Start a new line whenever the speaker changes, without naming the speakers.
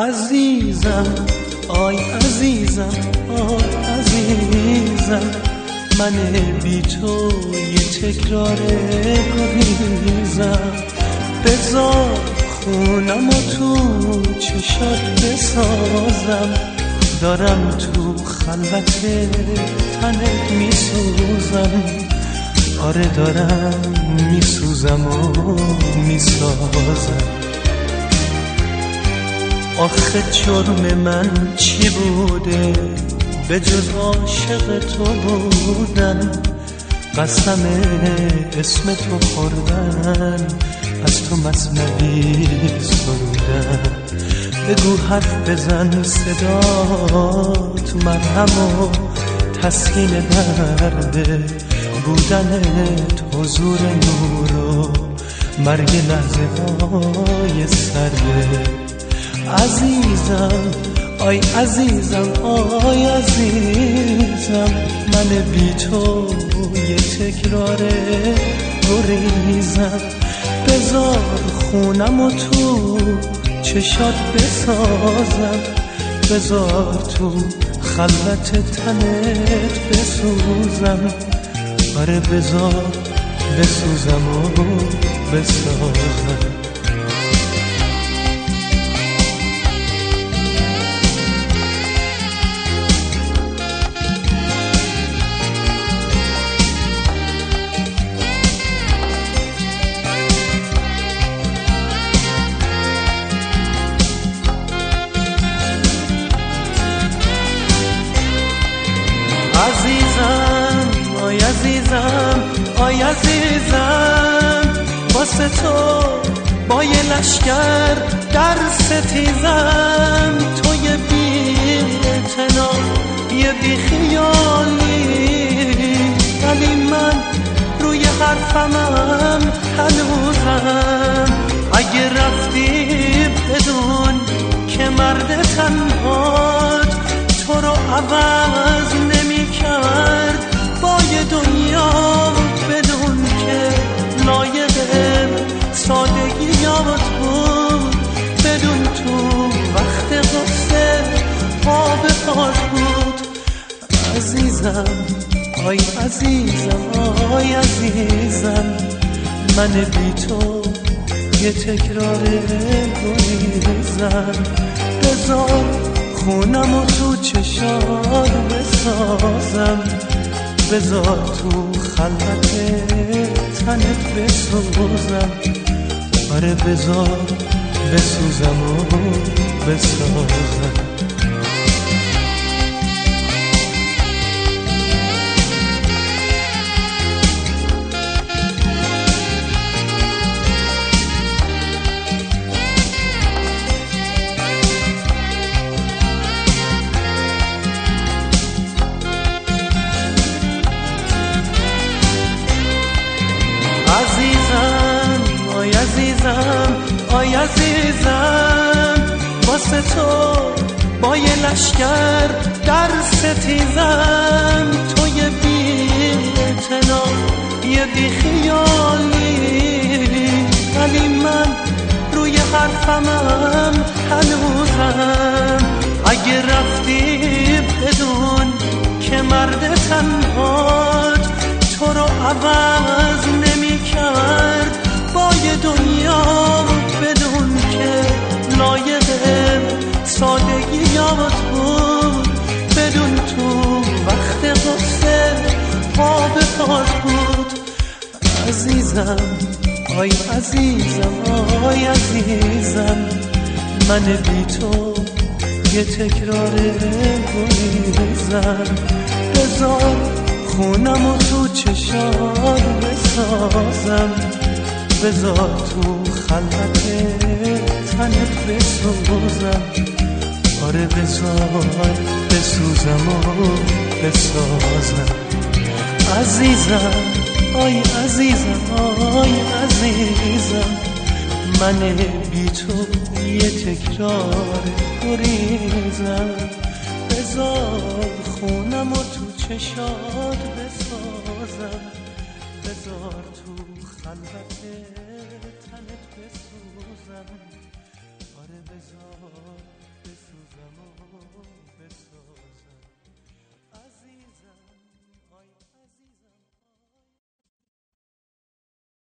عزیزم آی عزیزم آی عزیزم، من بی تو یه تکرار گریزم. بذار خونم و تو چشات بسازم، دارم تو خلوت تنت میسوزم. آره دارم میسوزم و میسازم. آخه جرم من چی بوده به جز عاشق تو بودن؟ قسم اسم تو خوردن، از تو مثنوی سرودن. بگو حرف بزن صدات مرهم و تسکین درده، بودنت حضور نور و مرگ لحظه های سرده. عزیزم آی عزیزم آی عزیزم، من بی تو یه تکرار گریزم. بذار خونم و تو چشات بسازم، بذار تو خلوت تنت بسوزم. آره بذار بسوزم و بسازم. عزیزم آی عزیزم آی عزیزم، واسه تو با یه لشکر در ستیزم. تو یه بی اعتنا یه بی خیالی، ولی من روی حرفمم هنوزم. اگه رفتی بدون که مرد تنهات تو رو عوض نمی کرد با یه دنیا، بدون که لایق سادگیات بود، بدون تو وقت غصه پا به پات بود. عزیزم آی عزیزم آی عزیزم، من بی تو یه تکرار گریزم. بذار خونم و تو چشات بسازم، بذار تو خلوت تنت بسوزم. آره بذار بسوزم و بسازم. عزیزم آی عزیزم آی عزیزم، واسه تو با یه لشکر در ستیزم. تو یه بی اعتنا یه بی خیالی، ولی من روی حرفمم هنوزم. اگه رفتی بدون که مرد تنهات تو رو عوض نمی کرد با یه دنیا، بدون که لایق سادگیات بود، بدون تو وقت غصه پا به پات بود. عزیزم آی عزیزم آی عزیزم، من بی تو یه تکرار گریزم. بذار خونم و تو چشات بسازم، بذار تو خلوت تنت بسوزم. آره بذار بسوزم و بسازم. عزیزم آی عزیزم آی عزیزم، من بی تو یه تکرار گریزم. بذار خونم و تو چشات بسازم، بذار تو خلوت تنت بسوزم. آره بذار بسوزم و بسوزم.